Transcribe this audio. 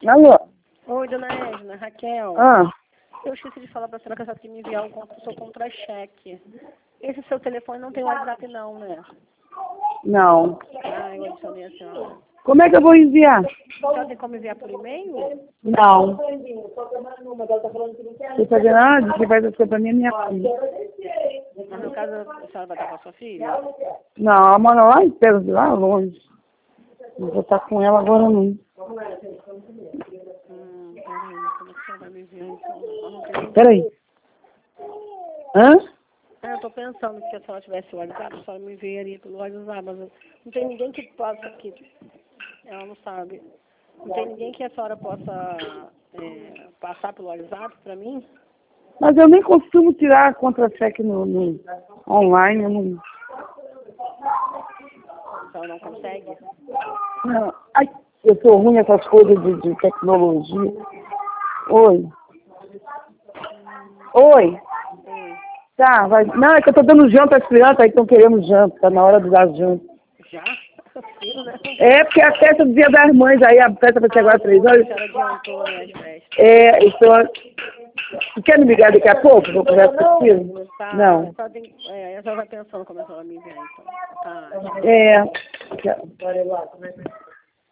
Alô? Oi, dona Edna, Raquel. Ah, Eu esqueci de falar pra senhora que a senhora tem que me enviar o seu contra-cheque. Esse seu telefone não tem WhatsApp não, né? não. Ah, eu adicionei a senhora. Como é que eu vou enviar? A senhora tem como enviar por e-mail? Não. Não tô fazendo nada, quem faz as coisas pra mim é minha filha. No meu caso, a senhora vai estar com a sua filha? Não, ela mora lá em Pedro de lá longe. Não vou estar com ela agora não. Peraí, como é que a senhora vai me enviar então? Eu não tenho... Peraí. Hã? Eu tô pensando que se a senhora tivesse o WhatsApp, a senhora me enviaria pelo WhatsApp, mas não tem ninguém que possa, que ela não sabe. Não tem ninguém que a senhora possa passar pelo WhatsApp pra mim? Mas eu nem costumo tirar contra-cheque no online. Eu não... A senhora não consegue? Não. Ai, eu sou ruim nessas coisas de tecnologia. Oi. Oi. Tá, vai. Não, é que eu tô dando janta às crianças, aí estão querendo janta, tá na hora de dar janta. Já? Filho, né? É, porque a festa do Dia das Mães, aí a festa vai ser agora às 3 horas. A senhora adiantou, né, as festas. É, então... Quer me ligar daqui a pouco? Vou conversar contigo? Tá, Não. a senhora vai pensando como a senhora me enviar, então. Tá. É.